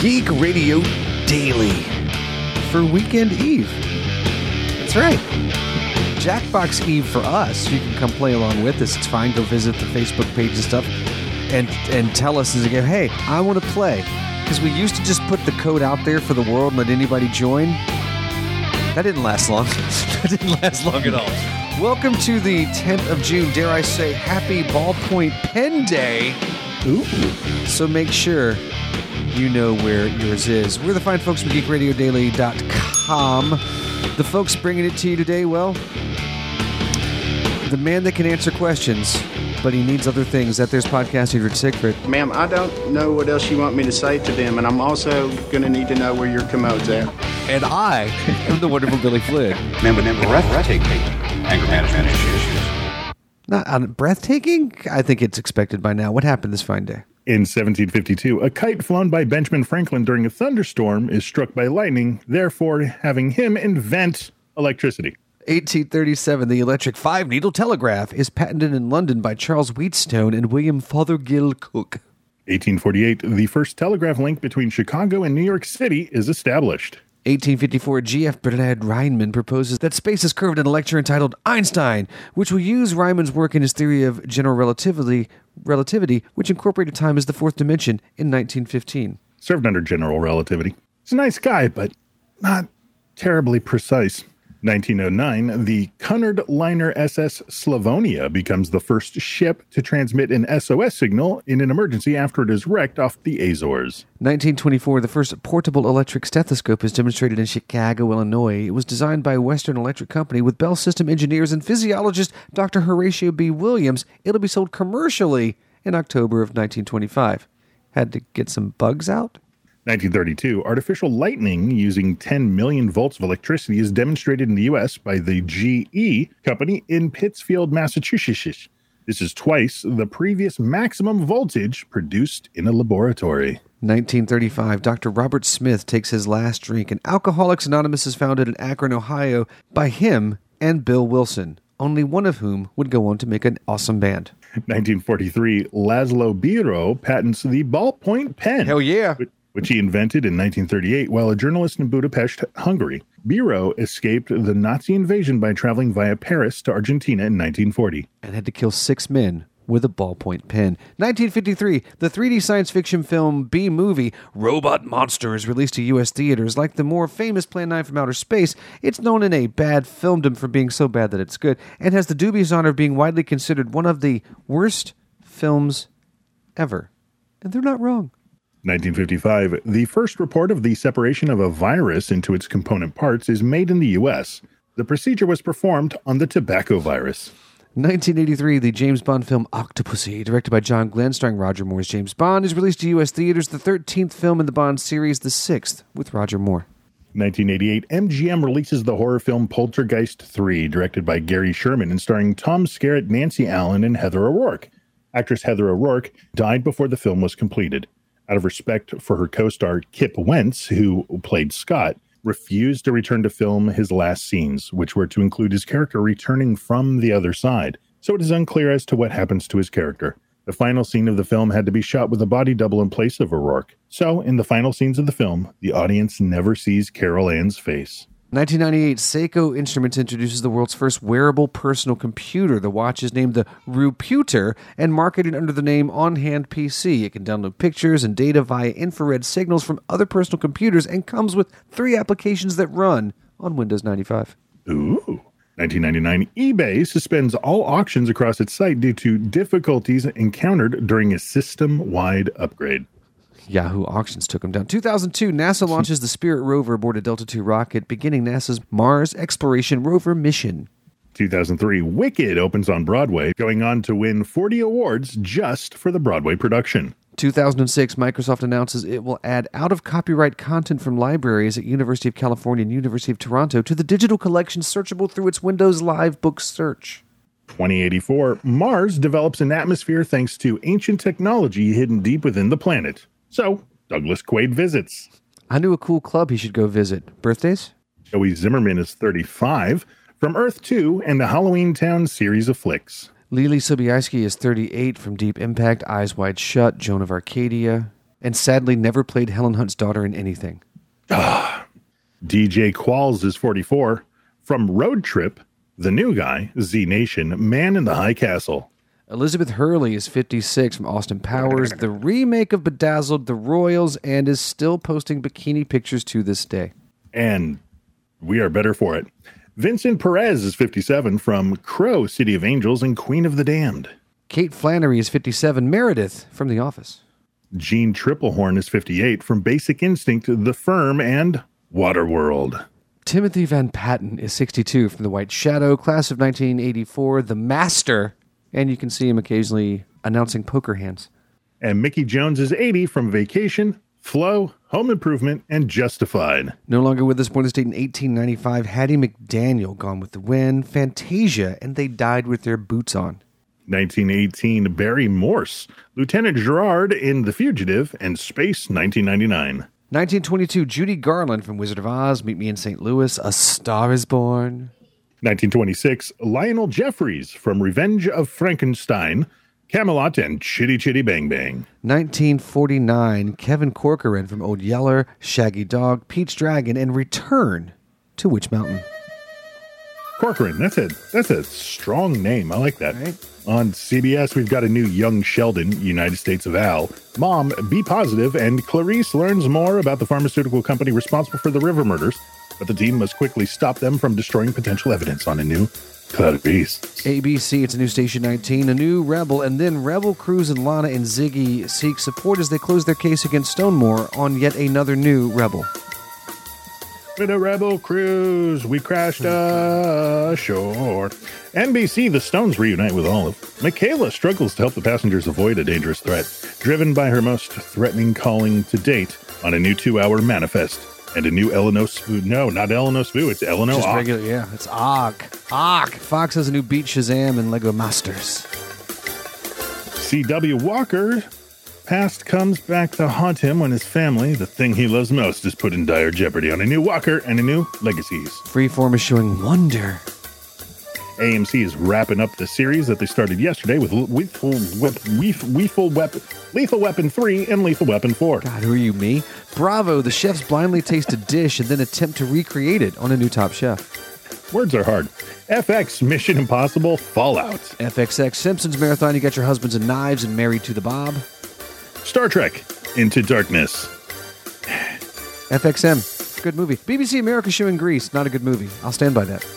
Geek Radio Daily for Weekend Eve. That's right. Jackbox Eve for us. You can come play along with us. It's fine. Go visit the Facebook page and stuff and tell us as a game, hey, I want to play. Because we used to just put the code out there for the world and let anybody join. That didn't last long. That didn't last long at all. Welcome to the 10th of June. Dare I say, happy Ballpoint Pen Day. Ooh. So make sure you know where yours is. We're the fine folks from GeekRadioDaily.com. The folks bringing it to you today, well, the man that can answer questions, but he needs other things. That there's podcaster Rich Siegfried. Ma'am, I don't know what else you want me to say to them, and I'm also going to need to know where your commode's at. And I am the wonderful Billy Flynn. Remember, breathtaking anger management issues. Not breathtaking? I think it's expected by now. What happened this fine day? In 1752, a kite flown by Benjamin Franklin during a thunderstorm is struck by lightning, therefore having him invent electricity. 1837, the electric 5-needle telegraph is patented in London by Charles Wheatstone and William Fothergill Cooke. 1848, the first telegraph link between Chicago and New York City is established. 1854, G.F. Bernard Riemann proposes that space is curved in a lecture entitled Einstein, which will use Riemann's work in his theory of general relativity, which incorporated time as the fourth dimension in 1915. Served under general relativity. He's a nice guy, but not terribly precise. 1909, the Cunard liner SS Slavonia becomes the first ship to transmit an SOS signal in an emergency after it is wrecked off the Azores. 1924, the first portable electric stethoscope is demonstrated in Chicago, Illinois. It was designed by Western Electric Company with Bell System engineers and physiologist Dr. Horatio B. Williams. It'll be sold commercially in October of 1925. Had to get some bugs out? 1932, artificial lightning using 10 million volts of electricity is demonstrated in the U.S. by the GE company in Pittsfield, Massachusetts. This is twice the previous maximum voltage produced in a laboratory. 1935, Dr. Robert Smith takes his last drink, and Alcoholics Anonymous is founded in Akron, Ohio by him and Bill Wilson, only one of whom would go on to make an awesome band. 1943, Laszlo Biro patents the ballpoint pen. Hell yeah. Which he invented in 1938 while a journalist in Budapest, Hungary. Biro escaped the Nazi invasion by traveling via Paris to Argentina in 1940. And had to kill 6 men with a ballpoint pen. 1953, the 3D science fiction film B-movie Robot Monster is released to U.S. theaters. Like the more famous Plan 9 from Outer Space, it's known in a bad filmdom for being so bad that it's good, and has the dubious honor of being widely considered one of the worst films ever. And they're not wrong. 1955, the first report of the separation of a virus into its component parts is made in the U.S. The procedure was performed on the tobacco virus. 1983, the James Bond film Octopussy, directed by John Glenn, starring Roger Moore's James Bond, is released to U.S. theaters, the 13th film in the Bond series, the 6th, with Roger Moore. 1988, MGM releases the horror film Poltergeist 3, directed by Gary Sherman and starring Tom Skerritt, Nancy Allen, and Heather O'Rourke. Actress Heather O'Rourke died before the film was completed. Out of respect for her co-star Kip Wentz, who played Scott, refused to return to film his last scenes, which were to include his character returning from the other side. So it is unclear as to what happens to his character. The final scene of the film had to be shot with a body double in place of O'Rourke. So, in the final scenes of the film, the audience never sees Carol Ann's face. 1998, Seiko Instruments introduces the world's first wearable personal computer. The watch is named the Ruputer and marketed under the name On-Hand PC. It can download pictures and data via infrared signals from other personal computers and comes with 3 applications that run on Windows 95. Ooh. 1999, eBay suspends all auctions across its site due to difficulties encountered during a system-wide upgrade. Yahoo Auctions took them down. 2002, NASA launches the Spirit rover aboard a Delta II rocket, beginning NASA's Mars Exploration Rover mission. 2003, Wicked opens on Broadway, going on to win 40 awards just for the Broadway production. 2006, Microsoft announces it will add out-of-copyright content from libraries at University of California and University of Toronto to the digital collection searchable through its Windows Live Book Search. 2084, Mars develops an atmosphere thanks to ancient technology hidden deep within the planet. So, Douglas Quaid visits. I knew a cool club he should go visit. Birthdays? Joey Zimmerman is 35, from Earth 2 and the Halloween Town series of flicks. Lily Sobieski is 38, from Deep Impact, Eyes Wide Shut, Joan of Arcadia. and sadly never played Helen Hunt's daughter in anything. DJ Qualls is 44. From Road Trip, The New Guy, Z Nation, Man in the High Castle. Elizabeth Hurley is 56 from Austin Powers, the remake of Bedazzled, The Royals, and is still posting bikini pictures to this day. And we are better for it. Vincent Perez is 57 from Crow, City of Angels, and Queen of the Damned. Kate Flannery is 57, Meredith from The Office. Gene Triplehorn is 58 from Basic Instinct, The Firm, and Waterworld. Timothy Van Patten is 62 from The White Shadow, class of 1984, The Master, and you can see him occasionally announcing poker hands. And Mickey Jones is 80 from Vacation, Flow, Home Improvement, and Justified. No longer with us, born this date in 1895, Hattie McDaniel, Gone with the Wind, Fantasia, and They Died with Their Boots On. 1918, Barry Morse, Lieutenant Gerard in The Fugitive, and Space 1999. 1922, Judy Garland from Wizard of Oz, Meet Me in St. Louis, A Star is Born. 1926, Lionel Jeffries from Revenge of Frankenstein, Camelot, and Chitty Chitty Bang Bang. 1949, Kevin Corcoran from Old Yeller, Shaggy Dog, Pete's Dragon, and Return to Witch Mountain. Corcoran, that's a strong name. I like that. Right. On CBS, we've got a new Young Sheldon, United States of Al, Mom, Be Positive, and Clarice learns more about the pharmaceutical company responsible for the River murders, but the team must quickly stop them from destroying potential evidence on a new Clarice. ABC, it's a new Station 19, a new Rebel, and then Rebel, Cruz, and Lana and Ziggy seek support as they close their case against Stonemore on yet another new Rebel. With a Rebel cruise, we crashed ashore. NBC, the Stones reunite with Olive. Michaela struggles to help the passengers avoid a dangerous threat, driven by her most threatening calling to date on a new 2-hour manifest and a new Eleanor Spoo. No, not Eleanor Spoo, it's Eleanor Just Ock. regular, yeah, it's Ock. Fox has a new Beat Shazam and Lego Masters. C.W. Walker, past comes back to haunt him when his family, the thing he loves most, is put in dire jeopardy on a new Walker and a new Legacies. Freeform is showing Wonder. AMC is wrapping up the series that they started yesterday with Lethal Weapon 3 and Lethal Weapon 4. God, who are you, me? Bravo, the chefs blindly taste a dish and then attempt to recreate it on a new Top Chef. Words are hard. FX, Mission Impossible, Fallout. FXX, Simpsons Marathon, you got your husbands and knives and Married to the Bob. Star Trek, Into Darkness. FXM, good movie. BBC America showing Grease, not a good movie. I'll stand by that.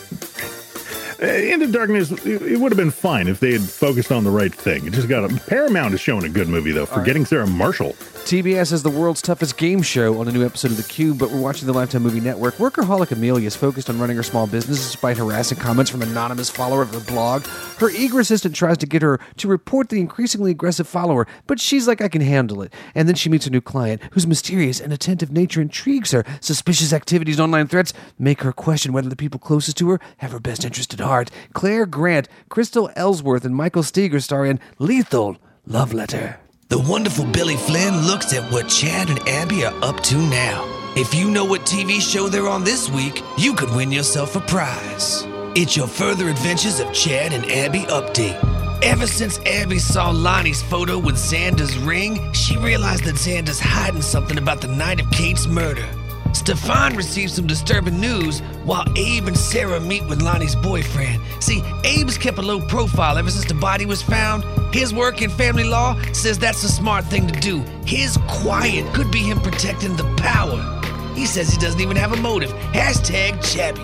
Into Darkness, it would have been fine if they had focused on the right thing. It just got Paramount is showing a good movie, though, Forgetting Sarah Marshall. TBS has the world's toughest game show on a new episode of The Cube, but we're watching the Lifetime Movie Network. Workaholic Amelia is focused on running her small business despite harassing comments from an anonymous follower of her blog. Her eager assistant tries to get her to report the increasingly aggressive follower, but she's like, I can handle it. And then she meets a new client whose mysterious and attentive nature intrigues her. Suspicious activities and online threats make her question whether the people closest to her have her best interest at heart. Claire Grant, Crystal Ellsworth, and Michael Steger star in Lethal Love Letter. The wonderful Billy Flynn looks at what Chad and Abby are up to now. If you know what TV show they're on this week, you could win yourself a prize. It's your Further Adventures of Chad and Abby update. Ever since Abby saw Lonnie's photo with Xander's ring, she realized that Xander's hiding something about the night of Kate's murder. Stefan receives some disturbing news while Abe and Sarah meet with Lonnie's boyfriend. See, Abe's kept a low profile ever since the body was found. His work in family law says that's a smart thing to do. His quiet could be him protecting the power. He says he doesn't even have a motive. Hashtag Chabby.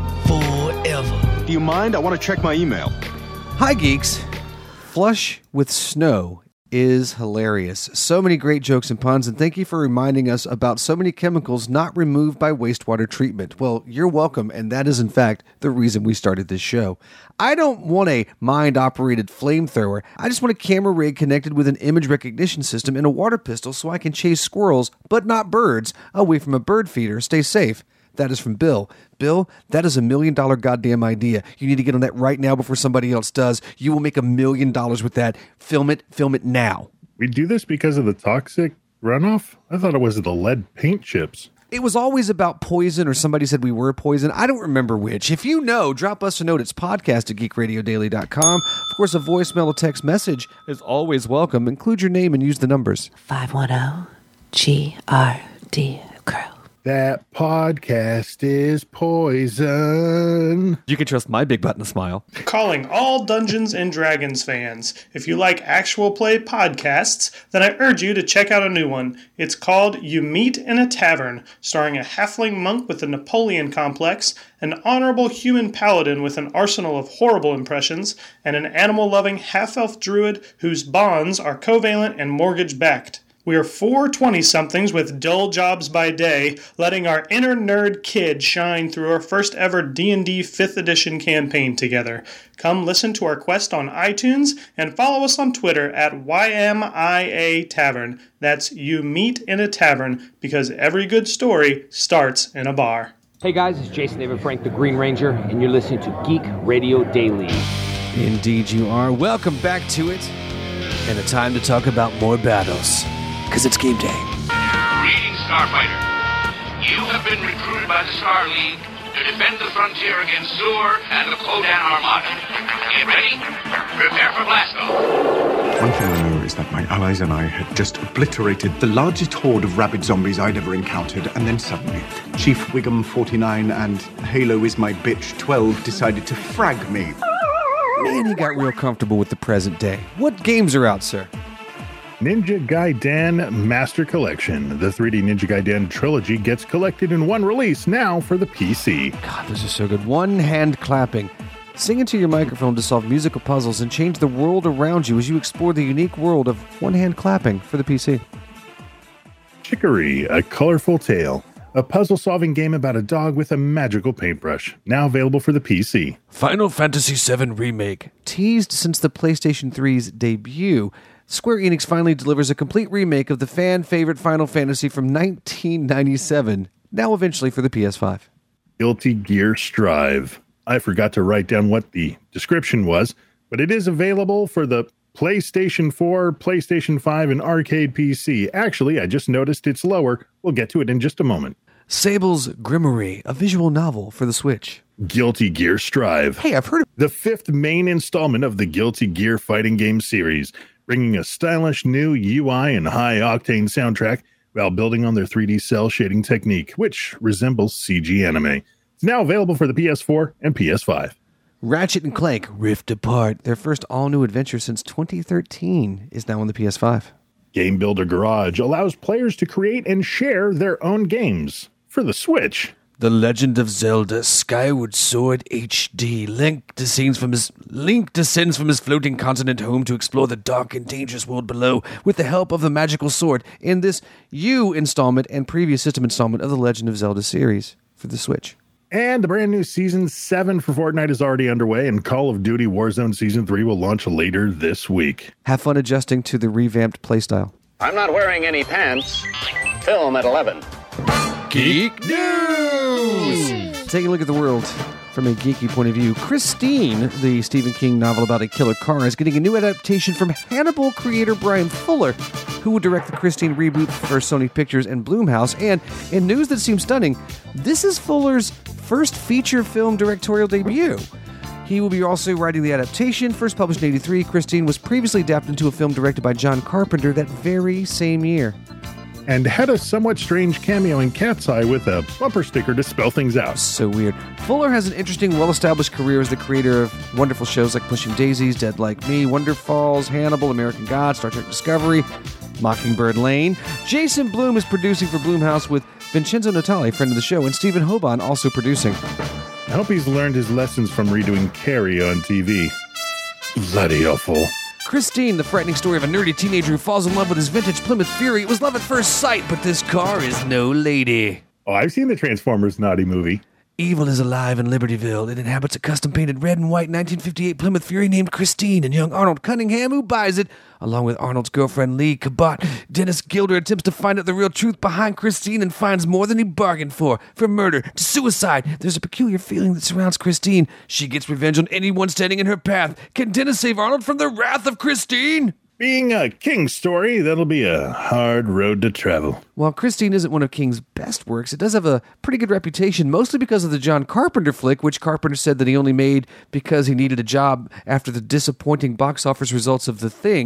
Forever. Do you mind? I want to check my email. Hi, geeks. Flush with Snow is hilarious. So many great jokes and puns, and thank you for reminding us about so many chemicals not removed by wastewater treatment. Well, you're welcome, and that is in fact the reason we started this show. I don't want a mind-operated flamethrower. I just want a camera rig connected with an image recognition system and a water pistol so I can chase squirrels, but not birds, away from a bird feeder. Stay safe. That is from Bill. Bill, that is $1 million goddamn idea. You need to get on that right now before somebody else does. You will make $1 million with that. Film it now. We do this because of the toxic runoff? I thought it was the lead paint chips. It was always about poison, or somebody said we were poison. I don't remember which. If you know, drop us a note. It's podcast@geekradiodaily.com. Of course, a voicemail or text message is always welcome. Include your name and use the numbers. 510 GRD Crew. That podcast is poison. You can trust my big button smile. Calling all Dungeons & Dragons fans. If you like actual play podcasts, then I urge you to check out a new one. It's called You Meet in a Tavern, starring a halfling monk with a Napoleon complex, an honorable human paladin with an arsenal of horrible impressions, and an animal-loving half-elf druid whose bonds are covalent and mortgage-backed. We are four 20-somethings with dull jobs by day, letting our inner nerd kid shine through our first ever D&D 5th edition campaign together. Come listen to our quest on iTunes and follow us on Twitter at YMIA Tavern. That's You Meet in a Tavern, because every good story starts in a bar. Hey guys, it's Jason David Frank, the Green Ranger, and you're listening to Geek Radio Daily. Indeed you are. Welcome back to it. And a time to talk about more battles. Because it's game day. Greetings, Starfighter. You have been recruited by the Star League to defend the frontier against Zur and the Kodan Armada. Get ready? Prepare for blast-off. One thing I know is that my allies and I had just obliterated the largest horde of rabid zombies I'd ever encountered, and then suddenly, Chief Wiggum 49 and Halo is my bitch 12 decided to frag me. Man, he got real comfortable with the present day. What games are out, sir? Ninja Gaiden Master Collection. The 3D Ninja Gaiden trilogy gets collected in one release now for the PC. God, those are so good. One hand clapping. Sing into your microphone to solve musical puzzles and change the world around you as you explore the unique world of one hand clapping for the PC. Chicory, A Colorful Tale. A puzzle-solving game about a dog with a magical paintbrush. Now available for the PC. Final Fantasy VII Remake. Teased since the PlayStation 3's debut, Square Enix finally delivers a complete remake of the fan-favorite Final Fantasy from 1997, now eventually for the PS5. Guilty Gear Strive. I forgot to write down what the description was, but it is available for the PlayStation 4, PlayStation 5, and arcade PC. Actually, I just noticed it's lower. We'll get to it in just a moment. Sable's Grimoire, a visual novel for the Switch. Guilty Gear Strive. Hey, I've heard of the fifth main installment of the Guilty Gear fighting game series, bringing a stylish new UI and high-octane soundtrack while building on their 3D cell shading technique, which resembles CG anime. It's now available for the PS4 and PS5. Ratchet & Clank Rift Apart, their first all-new adventure since 2013, is now on the PS5. Game Builder Garage allows players to create and share their own games for the Switch. The Legend of Zelda Skyward Sword HD. Link descends from his floating continent home to explore the dark and dangerous world below with the help of the magical sword in this U installment and previous system installment of the Legend of Zelda series for the Switch. And the brand new Season 7 for Fortnite is already underway, and Call of Duty Warzone Season 3 will launch later this week. Have fun adjusting to the revamped playstyle. I'm not wearing any pants. Film at 11. Geek News! Taking a look at the world from a geeky point of view, Christine, the Stephen King novel about a killer car, is getting a new adaptation from Hannibal creator Brian Fuller, who will direct the Christine reboot for Sony Pictures and Blumhouse. And in news that seems stunning, this is Fuller's first feature film directorial debut. He will be also writing the adaptation. First published in 1983, Christine was previously adapted into a film directed by John Carpenter that very same year. And had a somewhat strange cameo in Cat's Eye with a bumper sticker to spell things out. So weird. Fuller has an interesting, well-established career as the creator of wonderful shows like Pushing Daisies, Dead Like Me, Wonder Falls, Hannibal, American Gods, Star Trek Discovery, Mockingbird Lane. Jason Blum is producing for Blumhouse with Vincenzo Natali, friend of the show, and Stephen Hoban also producing. I hope he's learned his lessons from redoing Carrie on TV. Bloody awful. Christine, the frightening story of a nerdy teenager who falls in love with his vintage Plymouth Fury. It was love at first sight, but this car is no lady. Oh, I've seen the Transformers naughty movie. Evil is alive in Libertyville. It inhabits a custom-painted red and white 1958 Plymouth Fury named Christine, and young Arnold Cunningham, who buys it, along with Arnold's girlfriend Lee Cabot. Dennis Gilder attempts to find out the real truth behind Christine and finds more than he bargained for. From murder to suicide, there's a peculiar feeling that surrounds Christine. She gets revenge on anyone standing in her path. Can Dennis save Arnold from the wrath of Christine? Being a King story, that'll be a hard road to travel. While Christine isn't one of King's best works, it does have a pretty good reputation, mostly because of the John Carpenter flick, which Carpenter said that he only made because he needed a job after the disappointing box office results of The Thing.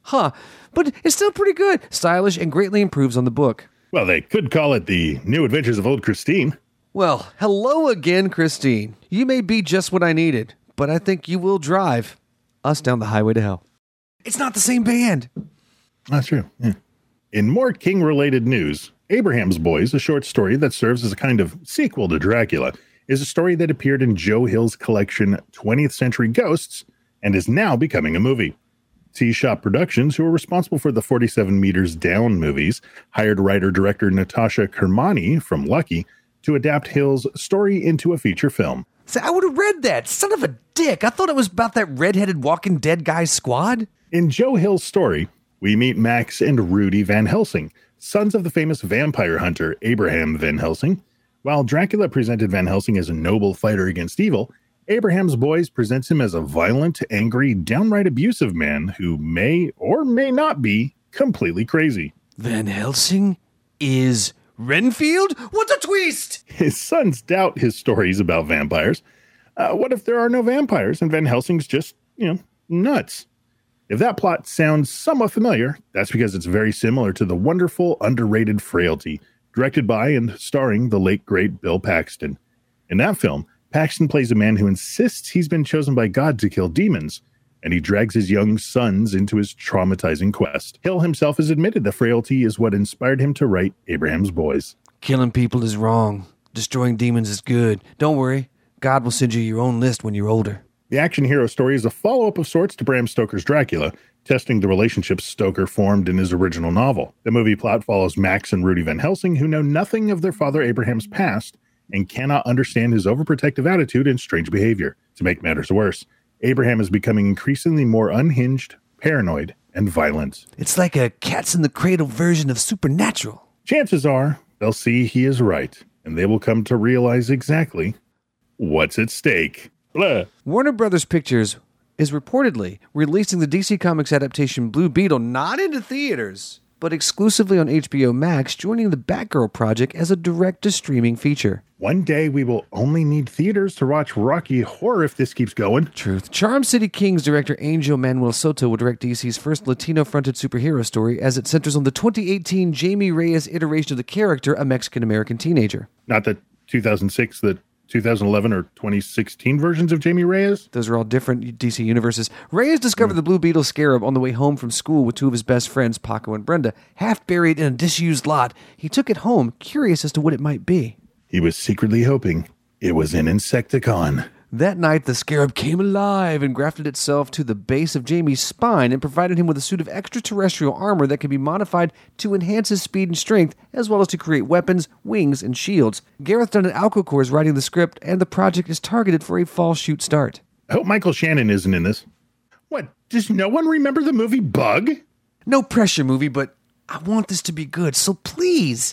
Huh, but it's still pretty good. Stylish and greatly improves on the book. Well, they could call it The New Adventures of Old Christine. Well, hello again, Christine. You may be just what I needed, but I think you will drive us down the highway to hell. It's not the same band. That's true. Yeah. In more King-related news, Abraham's Boys, a short story that serves as a kind of sequel to Dracula, is a story that appeared in Joe Hill's collection 20th Century Ghosts and is now becoming a movie. T-Shop Productions, who are responsible for the 47 Meters Down movies, hired writer-director Natasha Kermani from Lucky to adapt Hill's story into a feature film. See, I would have read that. Son of a dick. I thought it was about that red-headed Walking Dead guy's squad. In Joe Hill's story, we meet Max and Rudy Van Helsing, sons of the famous vampire hunter Abraham Van Helsing. While Dracula presented Van Helsing as a noble fighter against evil, Abraham's Boys presents him as a violent, angry, downright abusive man who may or may not be completely crazy. Van Helsing is Renfield? What a twist! His sons doubt his stories about vampires. What if there are no vampires and Van Helsing's just, nuts? If that plot sounds somewhat familiar, that's because it's very similar to the wonderful, underrated Frailty, directed by and starring the late, great Bill Paxton. In that film, Paxton plays a man who insists he's been chosen by God to kill demons, and he drags his young sons into his traumatizing quest. Hill himself has admitted that Frailty is what inspired him to write Abraham's Boys. Killing people is wrong. Destroying demons is good. Don't worry. God will send you your own list when you're older. The action hero story is a follow-up of sorts to Bram Stoker's Dracula, testing the relationships Stoker formed in his original novel. The movie plot follows Max and Rudy Van Helsing, who know nothing of their father Abraham's past and cannot understand his overprotective attitude and strange behavior. To make matters worse, Abraham is becoming increasingly more unhinged, paranoid, and violent. It's like a Cats in the Cradle version of Supernatural. Chances are they'll see he is right, and they will come to realize exactly what's at stake. Blah. Warner Brothers Pictures is reportedly releasing the DC Comics adaptation Blue Beetle not into theaters, but exclusively on HBO Max, joining the Batgirl project as a direct-to-streaming feature. One day we will only need theaters to watch Rocky Horror if this keeps going. Truth. Charm City Kings director Angel Manuel Soto will direct DC's first Latino-fronted superhero story, as it centers on the 2018 Jamie Reyes iteration of the character, a Mexican-American teenager. Not the 2006, the 2011 or 2016 versions of Jamie Reyes? Those are all different DC universes. Reyes discovered the Blue Beetle scarab on the way home from school with two of his best friends, Paco and Brenda. Half buried in a disused lot, he took it home, curious as to what it might be. He was secretly hoping it was an Insecticon. That night, the scarab came alive and grafted itself to the base of Jamie's spine and provided him with a suit of extraterrestrial armor that can be modified to enhance his speed and strength, as well as to create weapons, wings, and shields. Gareth Dunn and Alcocor is writing the script, and the project is targeted for a fall shoot start. I hope Michael Shannon isn't in this. What, does no one remember the movie Bug? No pressure, movie, but I want this to be good, so please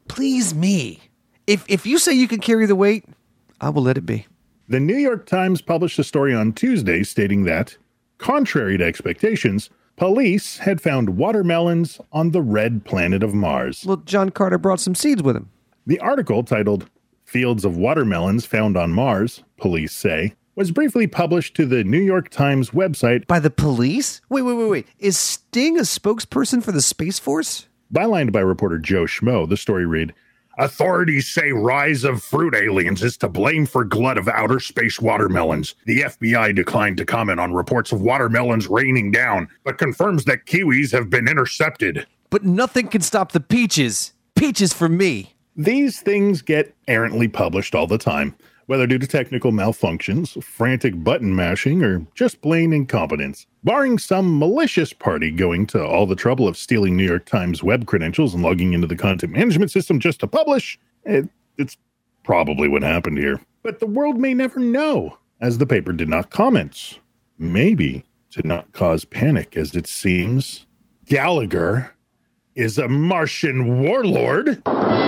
me. If you say you can carry the weight, I will let it be. The New York Times published a story on Tuesday stating that, contrary to expectations, police had found watermelons on the red planet of Mars. Well, John Carter brought some seeds with him. The article, titled Fields of Watermelons Found on Mars, Police Say, was briefly published to the New York Times website. By the police? Wait. Is Sting a spokesperson for the Space Force? Bylined by reporter Joe Schmo, the story read, authorities say rise of fruit aliens is to blame for glut of outer space watermelons. The FBI declined to comment on reports of watermelons raining down, but confirms that kiwis have been intercepted. But nothing can stop the peaches. Peaches for me. These things get errantly published all the time, whether due to technical malfunctions, frantic button mashing, or just plain incompetence. Barring some malicious party going to all the trouble of stealing New York Times web credentials and logging into the content management system just to publish, it's probably what happened here. But the world may never know, as the paper did not comment. Maybe to not cause panic, as it seems, Gallagher is a Martian warlord.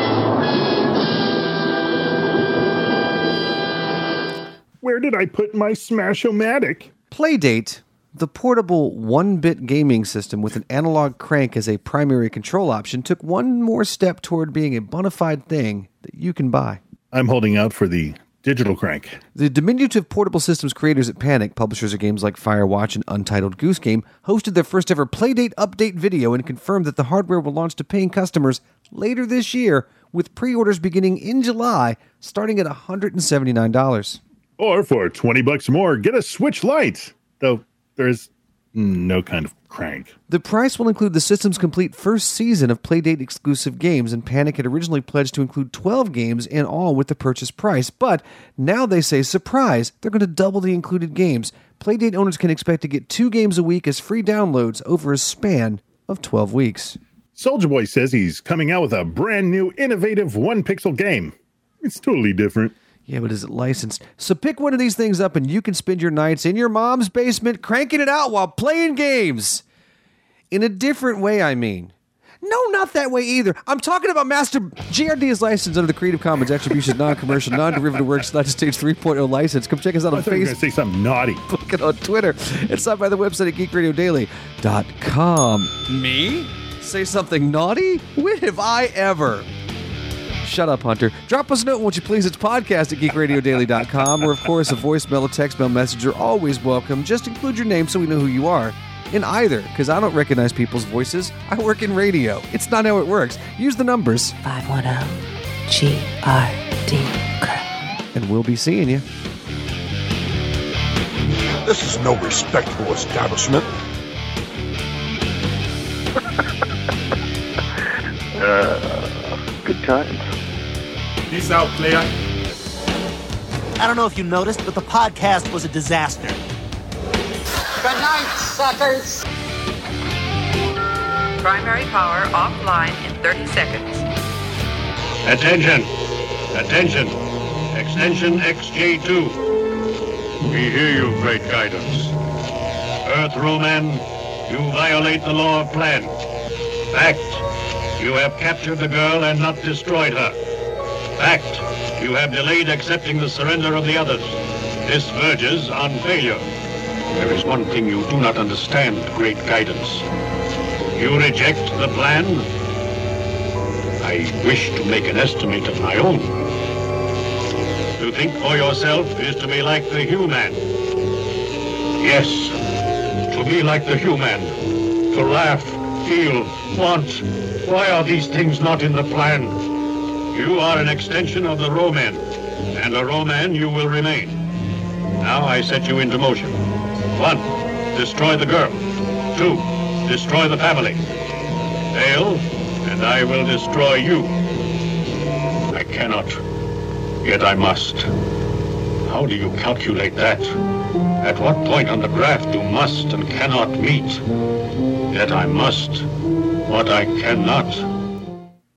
Where did I put my Smash-O-Matic? Playdate, the portable 1-bit gaming system with an analog crank as a primary control option, took one more step toward being a bona fide thing that you can buy. I'm holding out for the Digital Crank. The diminutive portable systems creators at Panic, publishers of games like Firewatch and Untitled Goose Game, hosted their first ever Playdate update video and confirmed that the hardware will launch to paying customers later this year, with pre-orders beginning in July, starting at $179. Or for $20 more, get a Switch Lite. Though there's no kind of crank. The price will include the system's complete first season of Playdate exclusive games, and Panic had originally pledged to include 12 games in all with the purchase price. But now they say, surprise, they're going to double the included games. Playdate owners can expect to get 2 games a week as free downloads over a span of 12 weeks. Soulja Boy says he's coming out with a brand new, innovative one-pixel game. It's totally different. Yeah, but is it licensed? So pick one of these things up and you can spend your nights in your mom's basement cranking it out while playing games. In a different way, I mean. No, not that way either. I'm talking about GRD is licensed under the Creative Commons Attribution Non-Commercial Non-Derivative Works United States 3.0 license. Come check us out on I thought you were going to say something naughty. Facebook and on Twitter. And stop by the website at geekradiodaily.com. Me? Say something naughty? When have I ever? Shut up, Hunter. Drop us a note, won't you please? It's podcast at geekradiodaily.com, or, of course, a voicemail, a text mail message are always welcome. Just include your name so we know who you are. In either, because I don't recognize people's voices. I work in radio. It's not how it works. Use the numbers. 510-GRD. And we'll be seeing you. This is no respectable establishment. Good times. Peace out, player. I don't know if you noticed, but the podcast was a disaster. Good night, suckers. Primary power offline in 30 seconds. Attention! Attention! Extension XJ2. We hear you, Great Guidance. Earth Roman, you violate the law of plan. Fact, you have captured the girl and not destroyed her. Fact, you have delayed accepting the surrender of the others. This verges on failure. There is one thing you do not understand, Great Guidance. You reject the plan? I wish to make an estimate of my own. To think for yourself is to be like the human. Yes, to be like the human. To laugh, feel, want. Why are these things not in the plan? You are an extension of the Roman, and a Roman you will remain. Now I set you into motion. 1, destroy the girl. 2, destroy the family. Fail, and I will destroy you. I cannot, yet I must. How do you calculate that? At what point on the graph do must and cannot meet? Yet I must what I cannot.